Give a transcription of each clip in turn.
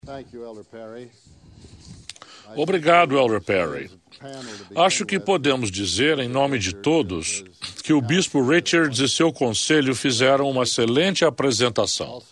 Obrigado, Elder Perry. Acho que podemos dizer, em nome de todos, que o Bispo Richards e seu conselho fizeram uma excelente apresentação.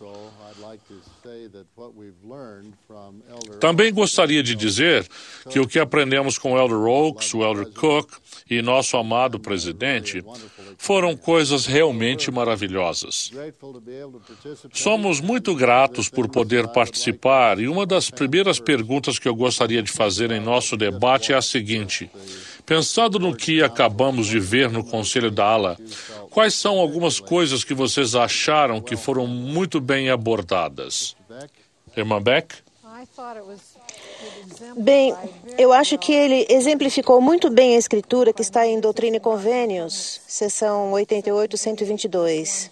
Também gostaria de dizer que o que aprendemos com o Elder Oaks, o Elder Cook e nosso amado presidente foram coisas realmente maravilhosas. Somos muito gratos por poder participar e uma das primeiras perguntas que eu gostaria de fazer em nosso debate é a seguinte: pensando no que acabamos de ver no Conselho da ALA, quais são algumas coisas que vocês acharam que foram muito bem abordadas? Irmã Beck? Bem, eu acho que ele exemplificou muito bem a escritura que está em Doutrina e Convênios, seção 88, 122.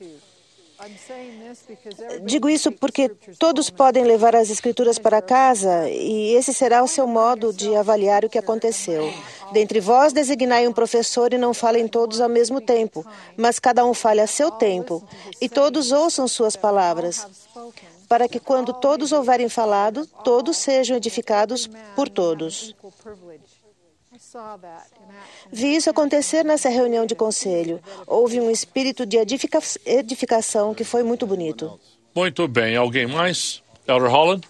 Digo isso porque todos podem levar as escrituras para casa e esse será o seu modo de avaliar o que aconteceu. Dentre vós designai um professor e não falem todos ao mesmo tempo, mas cada um fale a seu tempo, e todos ouçam suas palavras, para que quando todos houverem falado, todos sejam edificados por todos. Vi isso acontecer nessa reunião de conselho. Houve um espírito de edificação que foi muito bonito. Muito bem. Alguém mais? Elder Holland?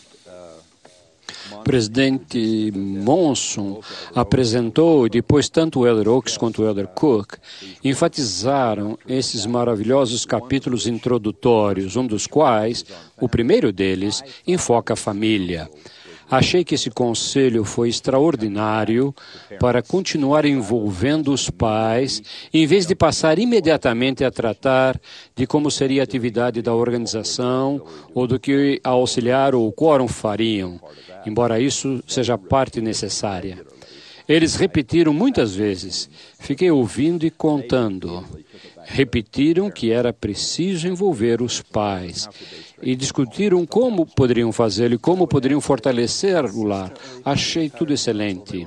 Presidente Monson apresentou, e depois tanto o Elder Oaks quanto o Elder Cook enfatizaram esses maravilhosos capítulos introdutórios, um dos quais, o primeiro deles, enfoca a família. Achei que esse conselho foi extraordinário para continuar envolvendo os pais, em vez de passar imediatamente a tratar de como seria a atividade da organização ou do que a auxiliar ou o quórum fariam, embora isso seja parte necessária. Eles repetiram muitas vezes, fiquei ouvindo e contando. Repetiram que era preciso envolver os pais e discutiram como poderiam fazê-lo e como poderiam fortalecer o lar. Achei tudo excelente.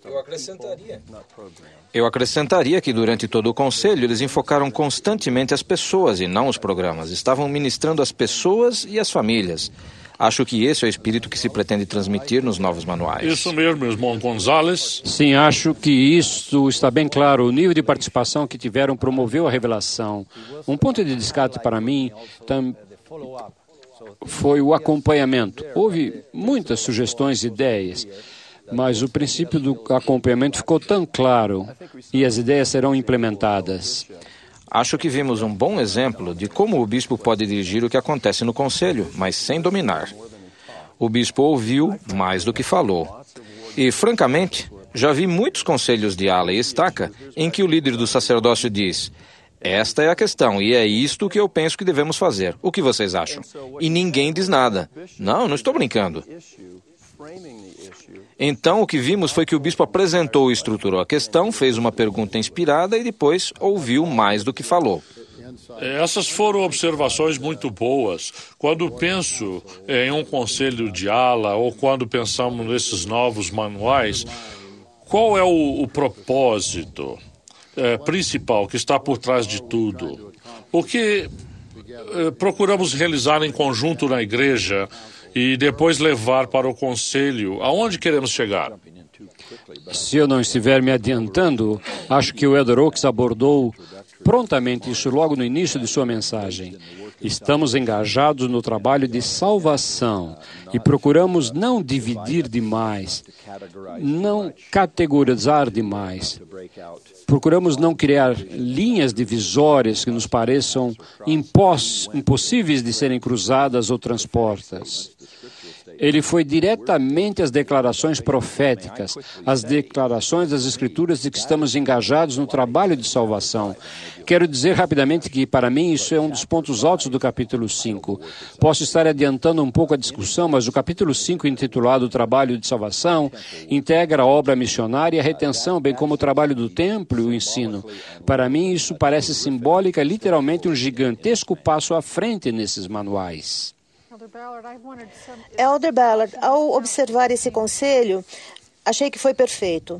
Eu acrescentaria que durante todo o conselho eles enfocaram constantemente as pessoas e não os programas. Estavam ministrando as pessoas e as famílias. Acho que esse é o espírito que se pretende transmitir nos novos manuais. Isso mesmo, irmão Gonzalez. Sim, acho que isso está bem claro. O nível de participação que tiveram promoveu a revelação. Um ponto de descarte para mim foi o acompanhamento. Houve muitas sugestões e ideias, mas o princípio do acompanhamento ficou tão claro e as ideias serão implementadas. Acho que vimos um bom exemplo de como o bispo pode dirigir o que acontece no conselho, mas sem dominar. O bispo ouviu mais do que falou. E, francamente, já vi muitos conselhos de ala e estaca em que o líder do sacerdócio diz: esta é a questão e é isto que eu penso que devemos fazer. O que vocês acham? E ninguém diz nada. Não estou brincando. Então, o que vimos foi que o bispo apresentou e estruturou a questão, fez uma pergunta inspirada e depois ouviu mais do que falou. Essas foram observações muito boas. Quando penso em um conselho de ala ou quando pensamos nesses novos manuais, qual é o propósito principal que está por trás de tudo? O que procuramos realizar em conjunto na igreja e depois levar para o conselho? Aonde queremos chegar? Se eu não estiver me adiantando, acho que o Elder Oaks abordou prontamente isso logo no início de sua mensagem. Estamos engajados no trabalho de salvação e procuramos não dividir demais, não categorizar demais. Procuramos não criar linhas divisórias que nos pareçam impossíveis de serem cruzadas ou transpostas. Ele foi diretamente às declarações proféticas, às declarações das Escrituras de que estamos engajados no trabalho de salvação. Quero dizer rapidamente que, para mim, isso é um dos pontos altos do capítulo 5. Posso estar adiantando um pouco a discussão, mas o capítulo 5, intitulado Trabalho de Salvação, integra a obra missionária e a retenção, bem como o trabalho do templo e o ensino. Para mim, isso parece simbólica, literalmente um gigantesco passo à frente nesses manuais. Elder Ballard, ao observar esse conselho, achei que foi perfeito.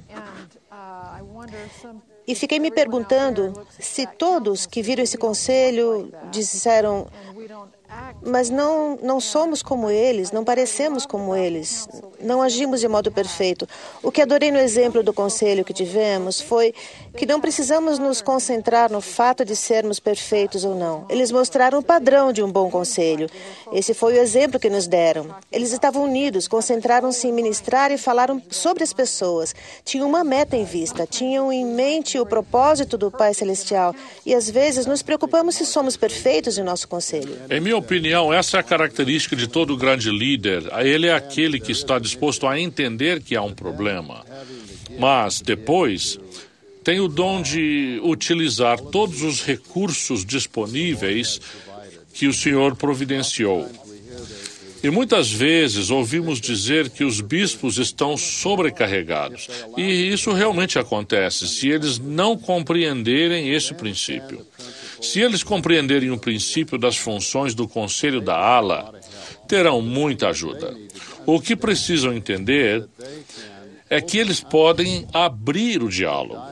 E fiquei me perguntando se todos que viram esse conselho disseram: mas não somos como eles, não parecemos como eles, não agimos de modo perfeito. O que adorei no exemplo do conselho que tivemos foi que não precisamos nos concentrar no fato de sermos perfeitos ou não. Eles mostraram o padrão de um bom conselho. Esse foi o exemplo que nos deram. Eles estavam unidos, concentraram-se em ministrar e falaram sobre as pessoas. Tinham uma meta em vista, tinham em mente o propósito do Pai Celestial. E às vezes nos preocupamos se somos perfeitos em nosso conselho. Em minha opinião, essa é a característica de todo grande líder. Ele é aquele que está disposto a entender que há um problema, mas depois tem o dom de utilizar todos os recursos disponíveis que o Senhor providenciou. E muitas vezes ouvimos dizer que os bispos estão sobrecarregados. E isso realmente acontece se eles não compreenderem esse princípio. Se eles compreenderem o princípio das funções do Conselho da Ala, terão muita ajuda. O que precisam entender é que eles podem abrir o diálogo.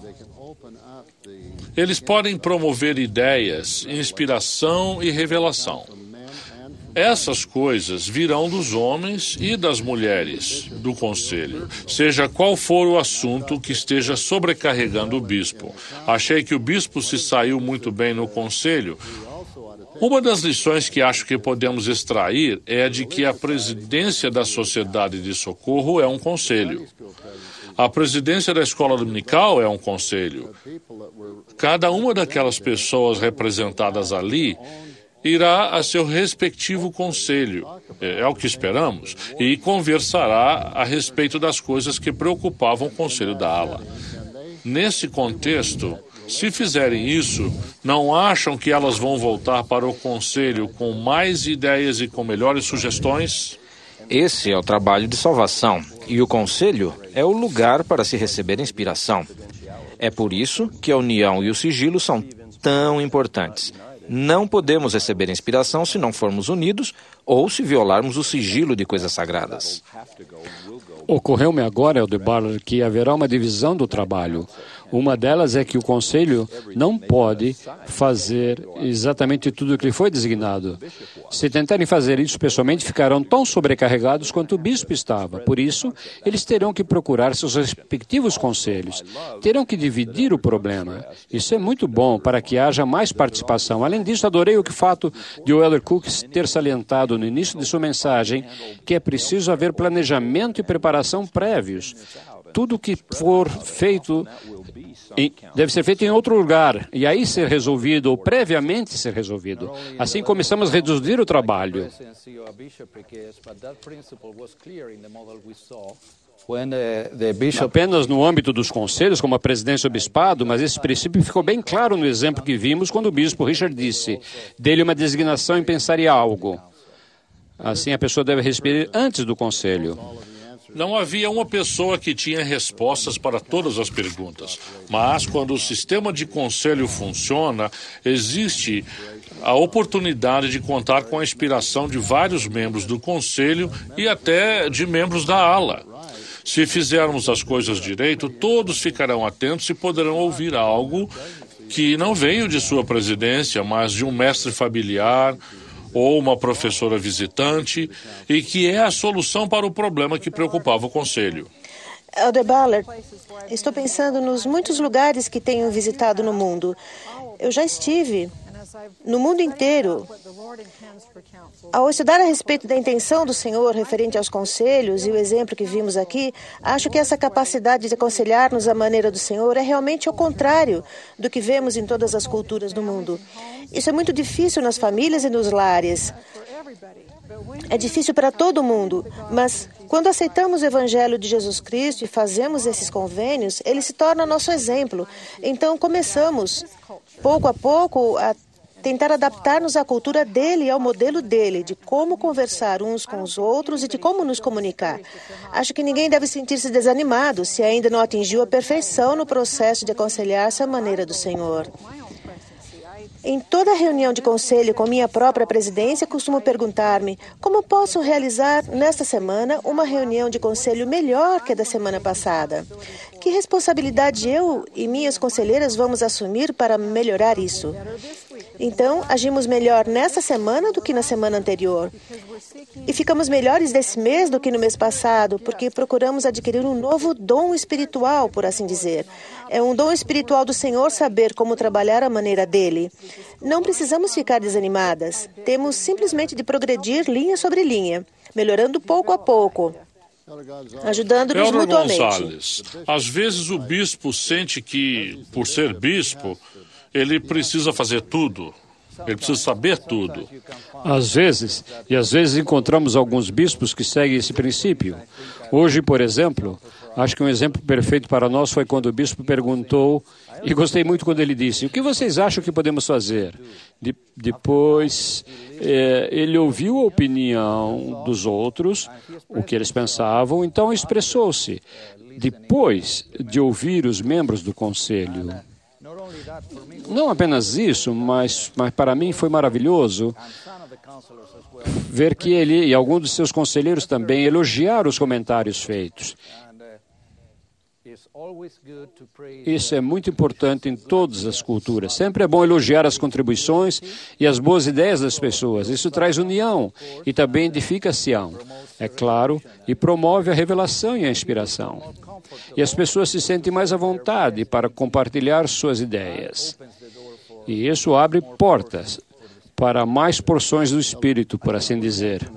Eles podem promover ideias, inspiração e revelação. Essas coisas virão dos homens e das mulheres do conselho, seja qual for o assunto que esteja sobrecarregando o bispo. Achei que o bispo se saiu muito bem no conselho. Uma das lições que acho que podemos extrair é a de que a presidência da Sociedade de Socorro é um conselho. A presidência da escola dominical é um conselho. Cada uma daquelas pessoas representadas ali irá a seu respectivo conselho, é o que esperamos, e conversará a respeito das coisas que preocupavam o conselho da ala. Nesse contexto, se fizerem isso, não acham que elas vão voltar para o conselho com mais ideias e com melhores sugestões? Esse é o trabalho de salvação, e o conselho é o lugar para se receber inspiração. É por isso que a união e o sigilo são tão importantes. Não podemos receber inspiração se não formos unidos ou se violarmos o sigilo de coisas sagradas. Ocorreu-me agora, Elder Barler, que haverá uma divisão do trabalho. Uma delas é que o conselho não pode fazer exatamente tudo o que lhe foi designado. Se tentarem fazer isso pessoalmente, ficarão tão sobrecarregados quanto o bispo estava. Por isso, eles terão que procurar seus respectivos conselhos. Terão que dividir o problema. Isso é muito bom para que haja mais participação. Além disso, adorei o fato de o Elder Cook ter salientado no início de sua mensagem que é preciso haver planejamento e preparação prévios. Tudo que for feito deve ser feito em outro lugar e aí ser resolvido, ou previamente ser resolvido. Assim começamos a reduzir o trabalho. Apenas no âmbito dos conselhos, como a presidência e o bispado, mas esse princípio ficou bem claro no exemplo que vimos quando o bispo Richard disse: dê-lhe uma designação e pensar em algo. Assim a pessoa deve respirar antes do conselho. Não havia uma pessoa que tinha respostas para todas as perguntas, mas quando o sistema de conselho funciona, existe a oportunidade de contar com a inspiração de vários membros do conselho e até de membros da ala. Se fizermos as coisas direito, todos ficarão atentos e poderão ouvir algo que não veio de sua presidência, mas de um mestre familiar ou uma professora visitante, e que é a solução para o problema que preocupava o conselho. Elder Ballard, estou pensando nos muitos lugares que tenho visitado no mundo. Eu já estive no mundo inteiro. Ao estudar a respeito da intenção do Senhor referente aos conselhos e o exemplo que vimos aqui, acho que essa capacidade de aconselhar-nos à maneira do Senhor é realmente o contrário do que vemos em todas as culturas do mundo. Isso é muito difícil nas famílias e nos lares. É difícil para todo mundo, mas quando aceitamos o Evangelho de Jesus Cristo e fazemos esses convênios, ele se torna nosso exemplo. Então começamos, pouco a pouco, a tentar adaptar-nos à cultura dele e ao modelo dele, de como conversar uns com os outros e de como nos comunicar. Acho que ninguém deve sentir-se desanimado se ainda não atingiu a perfeição no processo de aconselhar-se à maneira do Senhor. Em toda reunião de conselho com minha própria presidência, costumo perguntar-me como posso realizar nesta semana uma reunião de conselho melhor que a da semana passada. Que responsabilidade eu e minhas conselheiras vamos assumir para melhorar isso? Então, agimos melhor nessa semana do que na semana anterior. E ficamos melhores desse mês do que no mês passado, porque procuramos adquirir um novo dom espiritual, por assim dizer. É um dom espiritual do Senhor saber como trabalhar à maneira dele. Não precisamos ficar desanimadas. Temos simplesmente de progredir linha sobre linha, melhorando pouco a pouco, ajudando-nos Elder mutuamente. Gonzalez, às vezes o bispo sente que, por ser bispo, ele precisa fazer tudo. Ele precisa saber tudo. Às vezes encontramos alguns bispos que seguem esse princípio. Hoje, por exemplo, acho que um exemplo perfeito para nós foi quando o bispo perguntou, e gostei muito quando ele disse, o que vocês acham que podemos fazer? Depois, ele ouviu a opinião dos outros, o que eles pensavam, então expressou-se. Depois de ouvir os membros do conselho. Não apenas isso, mas para mim foi maravilhoso ver que ele e alguns de seus conselheiros também elogiaram os comentários feitos. Isso é muito importante em todas as culturas. Sempre é bom elogiar as contribuições e as boas ideias das pessoas. Isso traz união e também edifica Sião, é claro, e promove a revelação e a inspiração. E as pessoas se sentem mais à vontade para compartilhar suas ideias. E isso abre portas para mais porções do Espírito, por assim dizer.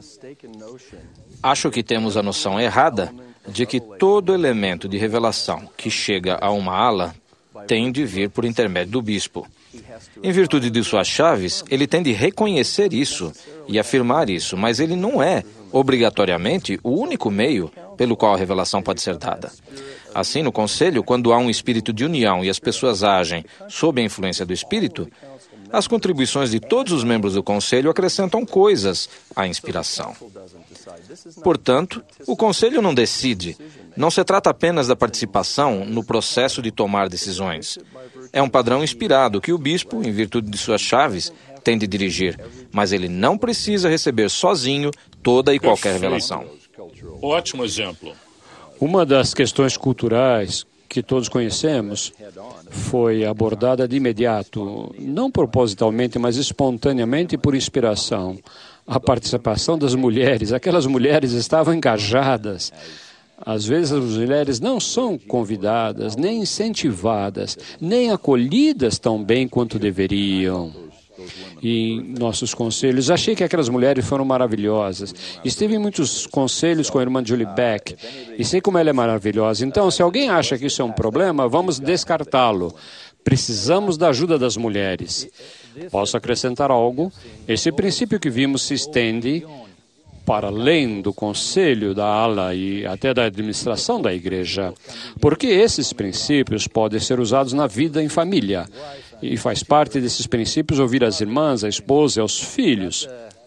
Acho que temos a noção errada de que todo elemento de revelação que chega a uma ala tem de vir por intermédio do bispo. Em virtude de suas chaves, ele tem de reconhecer isso e afirmar isso, mas ele não é, obrigatoriamente, o único meio pelo qual a revelação pode ser dada. Assim, no conselho, quando há um espírito de união e as pessoas agem sob a influência do espírito, as contribuições de todos os membros do conselho acrescentam coisas à inspiração. Portanto, o conselho não decide. Não se trata apenas da participação no processo de tomar decisões. É um padrão inspirado que o bispo, em virtude de suas chaves, tem de dirigir, mas ele não precisa receber sozinho toda e qualquer revelação. Ótimo exemplo. Uma das questões culturais que todos conhecemos foi abordada de imediato, não propositalmente, mas espontaneamente por inspiração. A participação das mulheres. Aquelas mulheres estavam engajadas. Às vezes as mulheres não são convidadas, nem incentivadas, nem acolhidas tão bem quanto deveriam. E em nossos conselhos, achei que aquelas mulheres foram maravilhosas. Estive em muitos conselhos com a irmã Julie Beck e sei como ela é maravilhosa. Então, se alguém acha que isso é um problema, vamos descartá-lo. Precisamos da ajuda das mulheres. Posso acrescentar algo? Esse princípio que vimos se estende para além do conselho, da ala e até da administração da igreja, porque esses princípios podem ser usados na vida em família. E faz parte desses princípios ouvir as irmãs, a esposa e os filhos.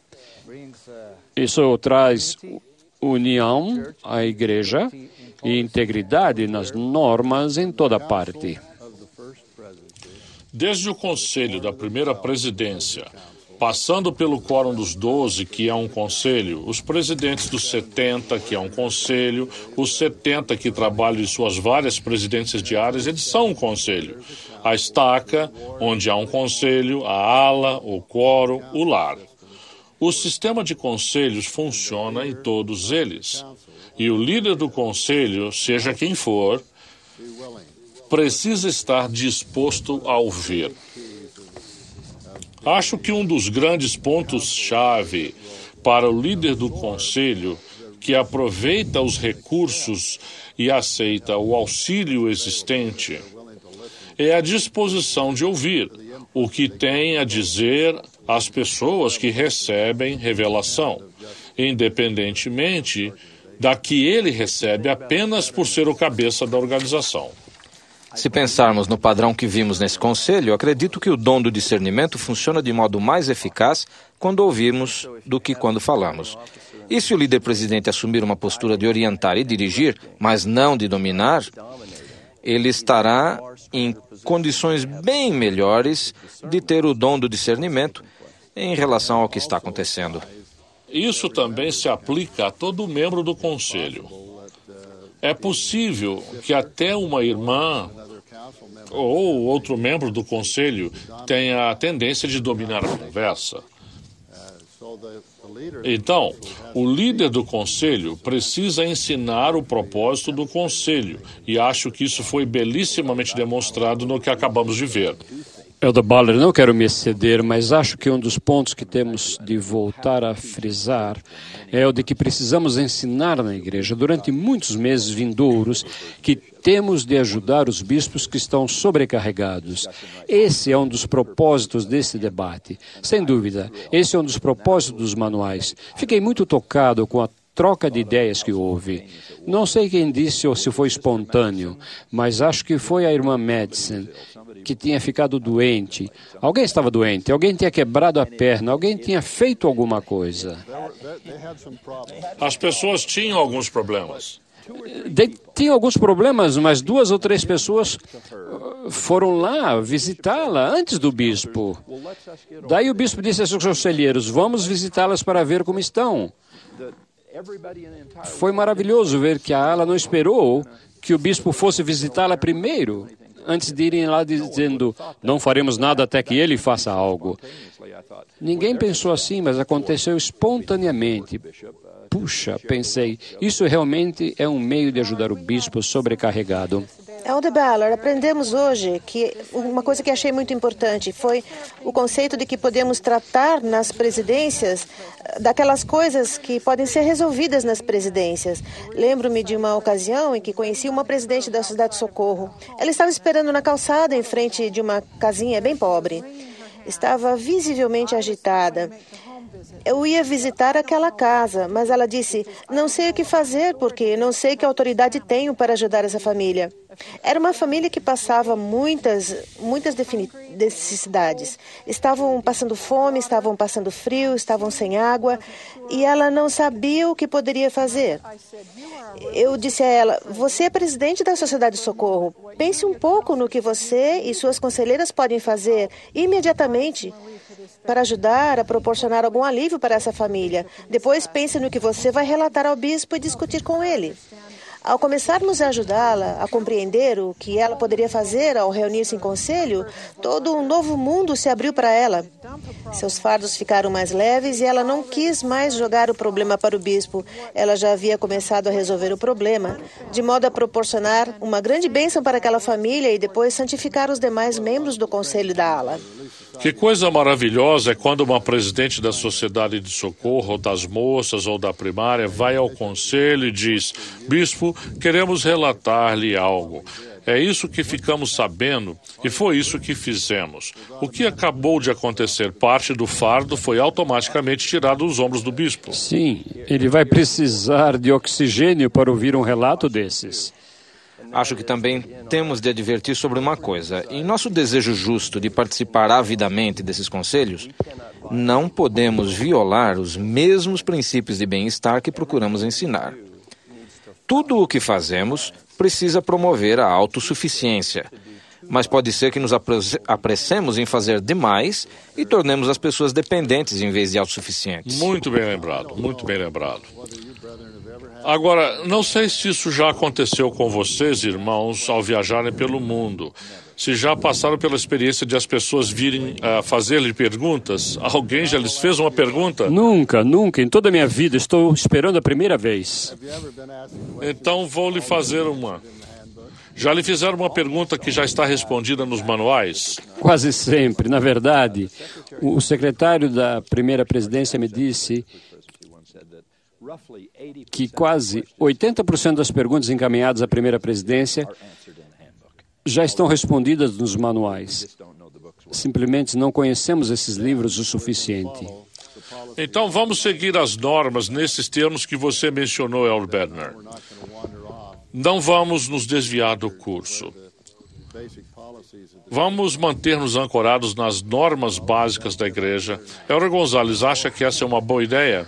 Isso traz união à igreja e integridade nas normas em toda parte. Desde o conselho da primeira presidência, passando pelo quórum dos 12, que é um conselho, os presidentes dos 70, que é um conselho, os 70 que trabalham em suas várias presidências diárias, eles são um conselho. A estaca, onde há um conselho, a ala, o quórum, o lar. O sistema de conselhos funciona em todos eles. E o líder do conselho, seja quem for, precisa estar disposto a ouvir. Acho que um dos grandes pontos-chave para o líder do conselho, que aproveita os recursos e aceita o auxílio existente, é a disposição de ouvir o que tem a dizer as pessoas que recebem revelação, independentemente da que ele recebe apenas por ser o cabeça da organização. Se pensarmos no padrão que vimos nesse conselho, acredito que o dom do discernimento funciona de modo mais eficaz quando ouvimos do que quando falamos. E se o líder presidente assumir uma postura de orientar e dirigir, mas não de dominar, ele estará em condições bem melhores de ter o dom do discernimento em relação ao que está acontecendo. Isso também se aplica a todo membro do conselho. É possível que até uma irmã ou outro membro do conselho tem a tendência de dominar a conversa. Então, o líder do conselho precisa ensinar o propósito do conselho, e acho que isso foi belissimamente demonstrado no que acabamos de ver. Elder Baller, não quero me exceder, mas acho que um dos pontos que temos de voltar a frisar é o de que precisamos ensinar na igreja durante muitos meses vindouros que temos de ajudar os bispos que estão sobrecarregados. Esse é um dos propósitos desse debate. Sem dúvida, esse é um dos propósitos dos manuais. Fiquei muito tocado com a troca de ideias que houve. Não sei quem disse ou se foi espontâneo, mas acho que foi a irmã Madison, que tinha ficado doente. Alguém estava doente, alguém tinha quebrado a perna, alguém tinha feito alguma coisa. As pessoas tinham alguns problemas. Tinham alguns problemas, mas 2 ou 3 pessoas foram lá visitá-la antes do bispo. Daí o bispo disse aos seus conselheiros, vamos visitá-las para ver como estão. Foi maravilhoso ver que a ala não esperou que o bispo fosse visitá-la primeiro, antes de irem lá dizendo, não faremos nada até que ele faça algo. Ninguém pensou assim, mas aconteceu espontaneamente. Puxa, pensei, isso realmente é um meio de ajudar o bispo sobrecarregado. Elder Baller, aprendemos hoje que uma coisa que achei muito importante foi o conceito de que podemos tratar nas presidências daquelas coisas que podem ser resolvidas nas presidências. Lembro-me de uma ocasião em que conheci uma presidente da Sociedade de Socorro. Ela estava esperando na calçada em frente de uma casinha bem pobre. Estava visivelmente agitada. Eu ia visitar aquela casa, mas ela disse, não sei o que fazer porque não sei que autoridade tenho para ajudar essa família. Era uma família que passava muitas necessidades. Estavam passando fome, estavam passando frio, estavam sem água e ela não sabia o que poderia fazer. Eu disse a ela, você é presidente da Sociedade de Socorro. Pense um pouco no que você e suas conselheiras podem fazer imediatamente para ajudar a proporcionar algum alívio para essa família. Depois pense no que você vai relatar ao bispo e discutir com ele. Ao começarmos a ajudá-la a compreender o que ela poderia fazer ao reunir-se em conselho, todo um novo mundo se abriu para ela. Seus fardos ficaram mais leves e ela não quis mais jogar o problema para o bispo. Ela já havia começado a resolver o problema, de modo a proporcionar uma grande bênção para aquela família e depois santificar os demais membros do conselho da ala. Que coisa maravilhosa é quando uma presidente da Sociedade de Socorro, ou das moças, ou da primária, vai ao conselho e diz, bispo, queremos relatar-lhe algo. É isso que ficamos sabendo e foi isso que fizemos. O que acabou de acontecer, parte do fardo foi automaticamente tirado dos ombros do bispo. Sim, ele vai precisar de oxigênio para ouvir um relato desses. Acho que também temos de advertir sobre uma coisa. Em nosso desejo justo de participar avidamente desses conselhos, não podemos violar os mesmos princípios de bem-estar que procuramos ensinar. Tudo o que fazemos precisa promover a autossuficiência, mas pode ser que nos apressemos em fazer demais e tornemos as pessoas dependentes em vez de autossuficientes. Muito bem lembrado, muito bem lembrado. Agora, não sei se isso já aconteceu com vocês, irmãos, ao viajarem pelo mundo. Se já passaram pela experiência de as pessoas virem fazer-lhe perguntas. Alguém já lhes fez uma pergunta? Nunca, nunca. Em toda a minha vida estou esperando a primeira vez. Então vou lhe fazer uma. Já lhe fizeram uma pergunta que já está respondida nos manuais? Quase sempre. Na verdade, o secretário da primeira presidência me disse que quase 80% das perguntas encaminhadas à primeira presidência já estão respondidas nos manuais. Simplesmente não conhecemos esses livros o suficiente. Então vamos seguir as normas nesses termos que você mencionou, Elder Bednar. Não vamos nos desviar do curso. Vamos manter-nos ancorados nas normas básicas da igreja. Elder Gonzalez, acha que essa é uma boa ideia?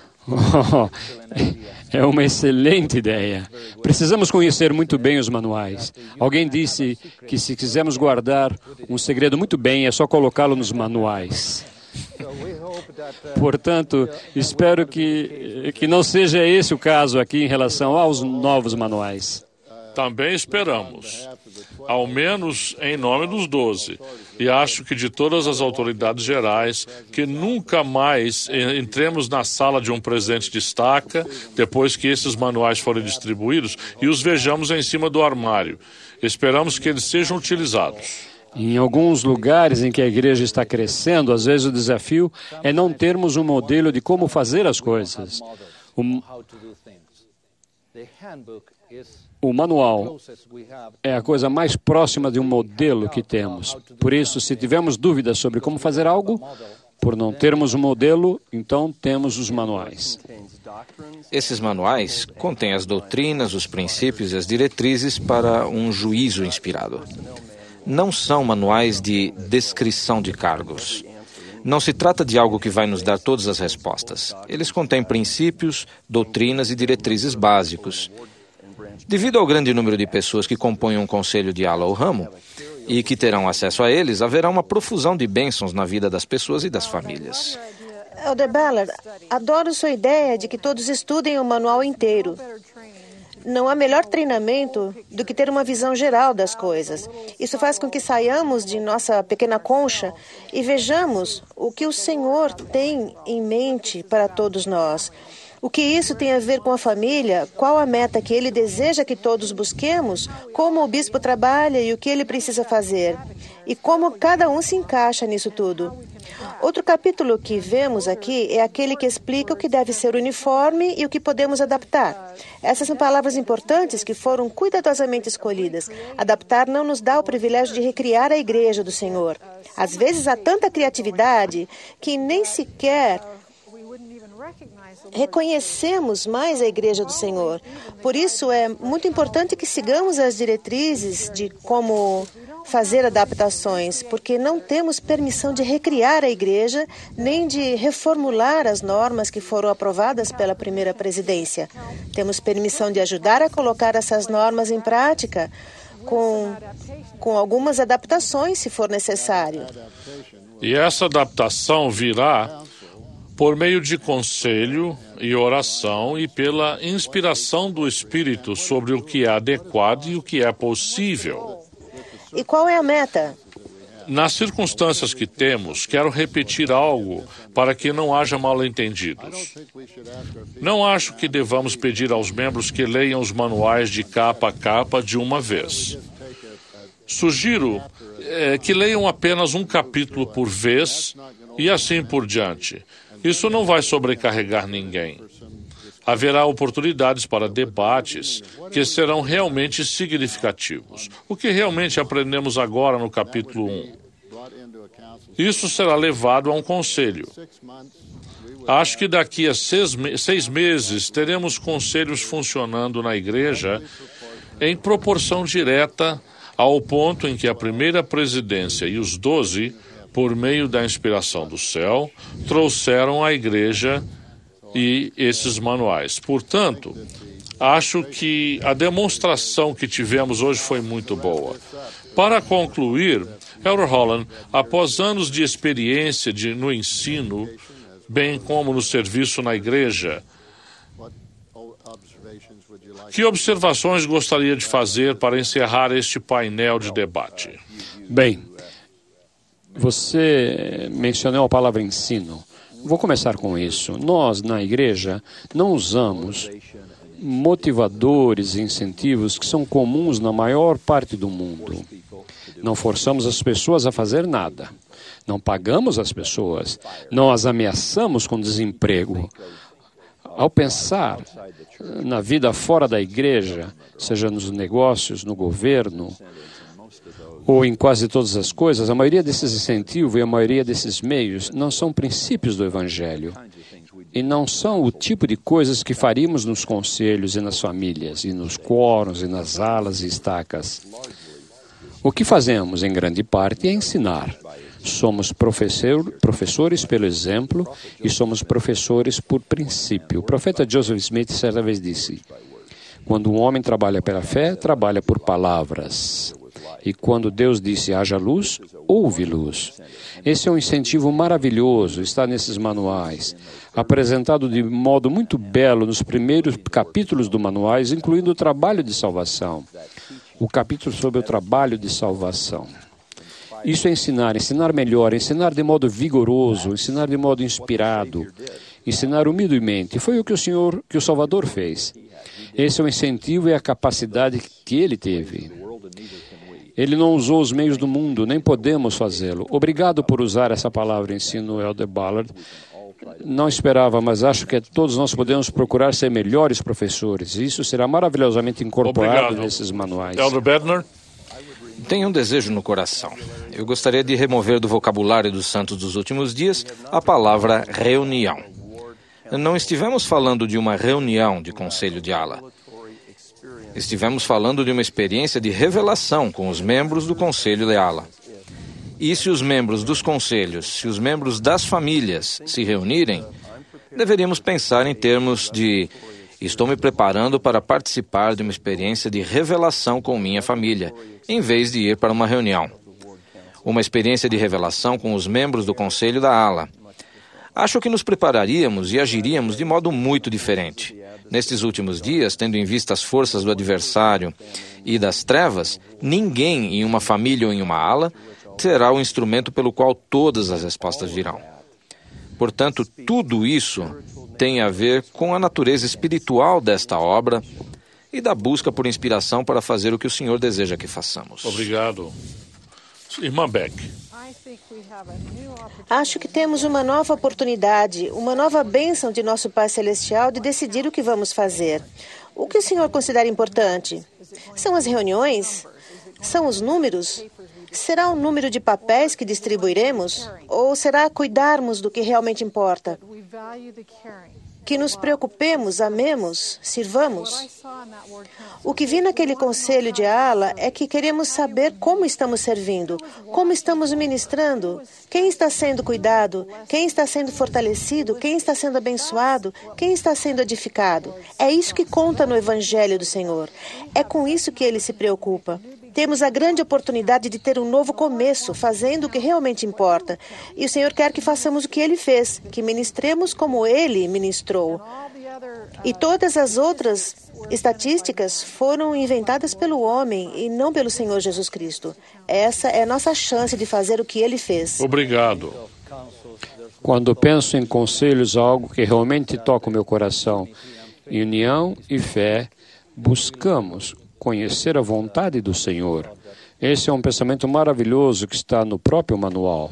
É uma excelente ideia. Precisamos conhecer muito bem os manuais. Alguém disse que se quisermos guardar um segredo muito bem, é só colocá-lo nos manuais. Portanto, espero que não seja esse o caso aqui em relação aos novos manuais. Também esperamos, ao menos em nome dos 12, e acho que de todas as autoridades gerais, que nunca mais entremos na sala de um presidente de estaca, depois que esses manuais forem distribuídos, e os vejamos em cima do armário. Esperamos que eles sejam utilizados. Em alguns lugares em que a igreja está crescendo, às vezes o desafio é não termos um modelo de como fazer as coisas. O manual é a coisa mais próxima de um modelo que temos. Por isso, se tivermos dúvidas sobre como fazer algo, por não termos um modelo, então temos os manuais. Esses manuais contêm as doutrinas, os princípios e as diretrizes para um juízo inspirado. Não são manuais de descrição de cargos. Não se trata de algo que vai nos dar todas as respostas. Eles contêm princípios, doutrinas e diretrizes básicos. Devido ao grande número de pessoas que compõem um conselho de ala ou ramo e que terão acesso a eles, haverá uma profusão de bênçãos na vida das pessoas e das famílias. Elder Ballard, adoro sua ideia de que todos estudem o manual inteiro. Não há melhor treinamento do que ter uma visão geral das coisas. Isso faz com que saiamos de nossa pequena concha e vejamos o que o Senhor tem em mente para todos nós. O que isso tem a ver com a família, qual a meta que ele deseja que todos busquemos, como o bispo trabalha e o que ele precisa fazer, e como cada um se encaixa nisso tudo. Outro capítulo que vemos aqui é aquele que explica o que deve ser o uniforme e o que podemos adaptar. Essas são palavras importantes que foram cuidadosamente escolhidas. Adaptar não nos dá o privilégio de recriar a igreja do Senhor. Às vezes há tanta criatividade que nem sequer reconhecemos mais a igreja do Senhor. Por isso é muito importante que sigamos as diretrizes de como fazer adaptações, porque não temos permissão de recriar a igreja, nem de reformular as normas que foram aprovadas pela primeira presidência. Temos permissão de ajudar a colocar essas normas em prática, com algumas adaptações, se for necessário. E essa adaptação virá por meio de conselho e oração e pela inspiração do Espírito sobre o que é adequado e o que é possível. E qual é a meta? Nas circunstâncias que temos, quero repetir algo para que não haja mal-entendidos. Não acho que devamos pedir aos membros que leiam os manuais de capa a capa de uma vez. Sugiro que leiam apenas um capítulo por vez e assim por diante. Isso não vai sobrecarregar ninguém. Haverá oportunidades para debates que serão realmente significativos. O que realmente aprendemos agora no capítulo 1. Isso será levado a um conselho. Acho que daqui a 6 meses teremos conselhos funcionando na igreja em proporção direta ao ponto em que a primeira presidência e os 12, por meio da inspiração do céu, trouxeram à igreja e esses manuais. Portanto, acho que a demonstração que tivemos hoje foi muito boa. Para concluir, Elder Holland, após anos de experiência no ensino, bem como no serviço na igreja, que observações gostaria de fazer para encerrar este painel de debate? Bem, você mencionou a palavra ensino. Vou começar com isso. Nós, na igreja, não usamos motivadores e incentivos que são comuns na maior parte do mundo. Não forçamos as pessoas a fazer nada. Não pagamos as pessoas. Não as ameaçamos com desemprego. Ao pensar na vida fora da igreja, seja nos negócios, no governo, ou em quase todas as coisas, a maioria desses incentivos e a maioria desses meios não são princípios do Evangelho. E não são o tipo de coisas que faríamos nos conselhos e nas famílias, e nos quóruns, e nas alas e estacas. O que fazemos, em grande parte, é ensinar. Somos professores pelo exemplo e somos professores por princípio. O profeta Joseph Smith certa vez disse: quando um homem trabalha pela fé, trabalha por palavras. E quando Deus disse haja luz, houve luz. Esse é um incentivo maravilhoso, está nesses manuais, apresentado de modo muito belo nos primeiros capítulos do manuais, incluindo o trabalho de salvação. O capítulo sobre o trabalho de salvação. Isso é ensinar melhor, ensinar de modo vigoroso, ensinar de modo inspirado, ensinar humildemente. Foi o que o Salvador fez. Esse é o incentivo e a capacidade que ele teve. Ele não usou os meios do mundo, nem podemos fazê-lo. Obrigado por usar essa palavra, ensino Elder Ballard. Não esperava, mas acho que todos nós podemos procurar ser melhores professores. Isso será maravilhosamente incorporado nesses manuais. Elder Bednar? Tenho um desejo no coração. Eu gostaria de remover do vocabulário dos santos dos últimos dias a palavra reunião. Não estivemos falando de uma reunião de conselho de ala. Estivemos falando de uma experiência de revelação com os membros do conselho de ala. E se os membros dos conselhos, se os membros das famílias se reunirem, deveríamos pensar em termos de: estou me preparando para participar de uma experiência de revelação com minha família, em vez de ir para uma reunião. Uma experiência de revelação com os membros do conselho da ala. Acho que nos prepararíamos e agiríamos de modo muito diferente. Nestes últimos dias, tendo em vista as forças do adversário e das trevas, ninguém em uma família ou em uma ala será o instrumento pelo qual todas as respostas virão. Portanto, tudo isso tem a ver com a natureza espiritual desta obra e da busca por inspiração para fazer o que o Senhor deseja que façamos. Obrigado. Irmã Beck. Acho que temos uma nova oportunidade, uma nova bênção de nosso Pai Celestial de decidir o que vamos fazer. O que o Senhor considera importante? São as reuniões? São os números? Será o número de papéis que distribuiremos? Ou será cuidarmos do que realmente importa? Que nos preocupemos, amemos, sirvamos. O que vi naquele conselho de ala é que queremos saber como estamos servindo, como estamos ministrando, quem está sendo cuidado, quem está sendo fortalecido, quem está sendo abençoado, quem está sendo edificado. É isso que conta no Evangelho do Senhor. É com isso que ele se preocupa. Temos a grande oportunidade de ter um novo começo, fazendo o que realmente importa. E o Senhor quer que façamos o que Ele fez, que ministremos como Ele ministrou. E todas as outras estatísticas foram inventadas pelo homem e não pelo Senhor Jesus Cristo. Essa é a nossa chance de fazer o que Ele fez. Obrigado. Quando penso em conselhos, algo que realmente toca o meu coração, em união e fé, buscamos conhecer a vontade do Senhor. Esse é um pensamento maravilhoso que está no próprio manual.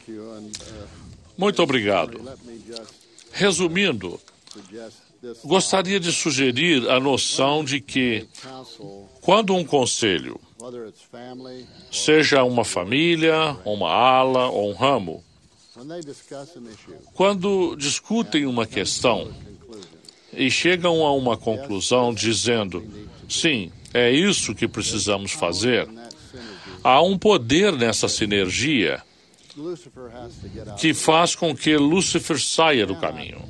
Muito obrigado. Resumindo, gostaria de sugerir a noção de que, quando um conselho, seja uma família, uma ala ou um ramo, quando discutem uma questão e chegam a uma conclusão dizendo, sim, é isso que precisamos fazer, há um poder nessa sinergia que faz com que Lúcifer saia do caminho.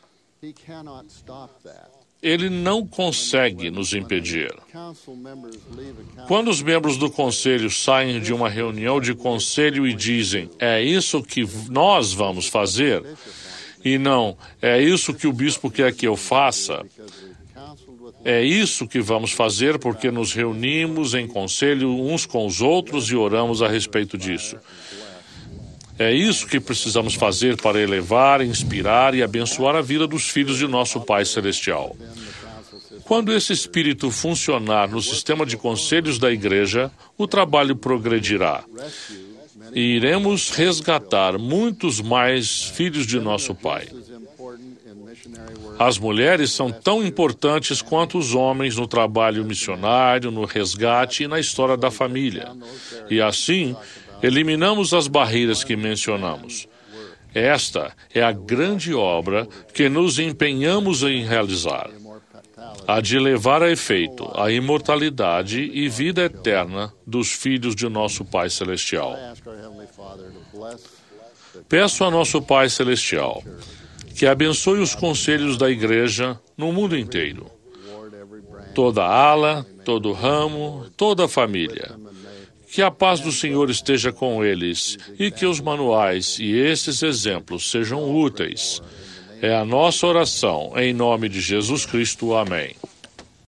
Ele não consegue nos impedir. Quando os membros do conselho saem de uma reunião de conselho e dizem, é isso que nós vamos fazer, e não, é isso que o bispo quer que eu faça, é isso que vamos fazer porque nos reunimos em conselho uns com os outros e oramos a respeito disso. É isso que precisamos fazer para elevar, inspirar e abençoar a vida dos filhos de nosso Pai Celestial. Quando esse espírito funcionar no sistema de conselhos da igreja, o trabalho progredirá. E iremos resgatar muitos mais filhos de nosso Pai. As mulheres são tão importantes quanto os homens no trabalho missionário, no resgate e na história da família. E assim, eliminamos as barreiras que mencionamos. Esta é a grande obra que nos empenhamos em realizar. A de levar a efeito a imortalidade e vida eterna dos filhos de nosso Pai Celestial. Peço a nosso Pai Celestial que abençoe os conselhos da igreja no mundo inteiro. Toda ala, todo ramo, toda a família. Que a paz do Senhor esteja com eles e que os manuais e esses exemplos sejam úteis. É a nossa oração, em nome de Jesus Cristo. Amém.